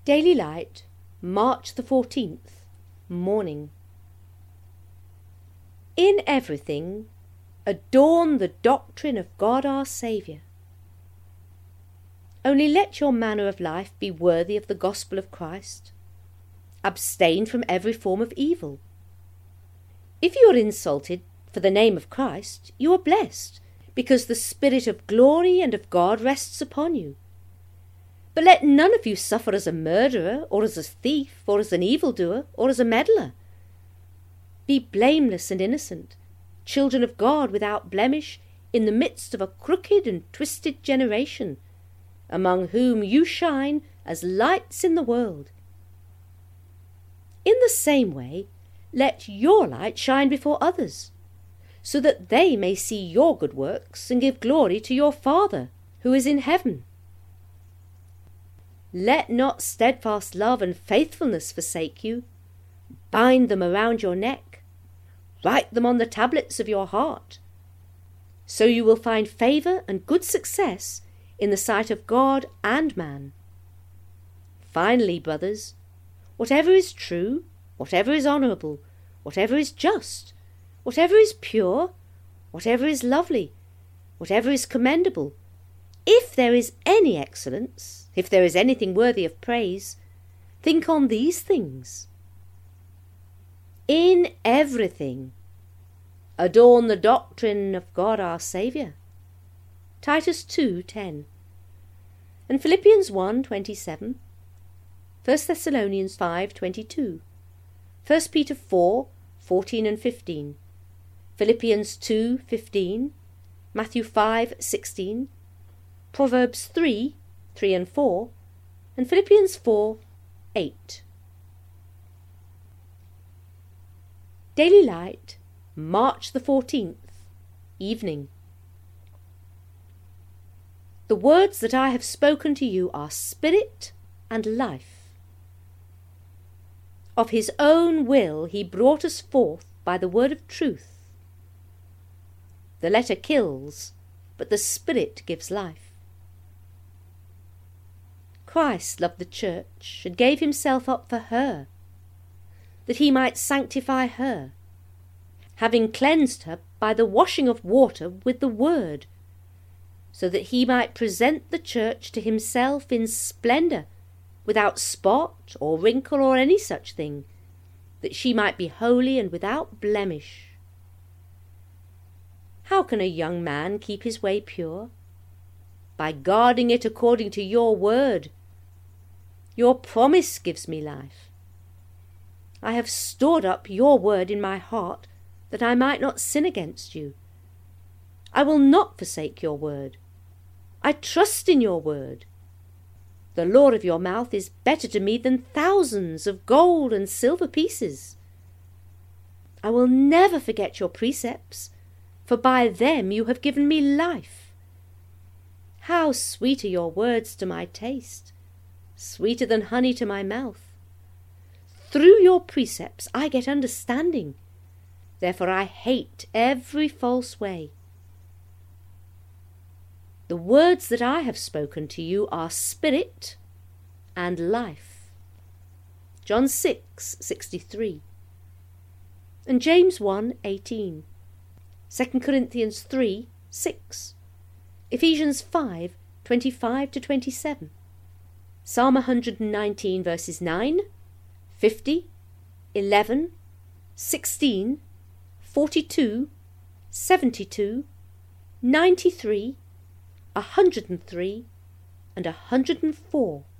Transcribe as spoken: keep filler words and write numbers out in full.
Daily Light, March the fourteenth, Morning. In everything, adorn the doctrine of God our Saviour. Only let your manner of life be worthy of the gospel of Christ. Abstain from every form of evil. If you are insulted for the name of Christ, you are blessed, because the Spirit of glory and of God rests upon you. But let none of you suffer as a murderer, or as a thief, or as an evildoer, or as a meddler. Be blameless and innocent, children of God without blemish, in the midst of a crooked and twisted generation, among whom you shine as lights in the world. In the same way, let your light shine before others, so that they may see your good works and give glory to your Father who is in heaven. Let not steadfast love and faithfulness forsake you. Bind them around your neck. Write them on the tablets of your heart. So you will find favour and good success in the sight of God and man. Finally, brothers, whatever is true, whatever is honourable, whatever is just, whatever is pure, whatever is lovely, whatever is commendable, if there is any excellence, if there is anything worthy of praise, think on these things. In everything, adorn the doctrine of God our Saviour. Titus two ten, and Philippians one twenty-seven, First Thessalonians five twenty-two, First Peter four fourteen and fifteen, Philippians two fifteen, Matthew five sixteen, Proverbs three three and four, and Philippians four eight. Daily Light, March the fourteenth, Evening. The words that I have spoken to you are spirit and life. Of his own will he brought us forth by the word of truth. The letter kills, but the spirit gives life. Christ loved the church and gave himself up for her, that he might sanctify her, having cleansed her by the washing of water with the word, so that he might present the church to himself in splendour, without spot or wrinkle or any such thing, that she might be holy and without blemish. How can a young man keep his way pure? By guarding it according to your word. Your promise gives me life. I have stored up your word in my heart, that I might not sin against you. I will not forsake your word. I trust in your word. The law of your mouth is better to me than thousands of gold and silver pieces. I will never forget your precepts, for by them you have given me life. How sweet are your words to my taste, sweeter than honey to my mouth. Through your precepts I get understanding, therefore I hate every false way. The words that I have spoken to you are spirit and life. John six sixty-three, and James one eighteen, Second Corinthians three six, Ephesians five twenty-five to twenty-seven, Psalm one hundred nineteen verses nine, fifty, eleven, sixteen, forty-two, seventy-two, ninety-three, a hundred and three, and a hundred and four.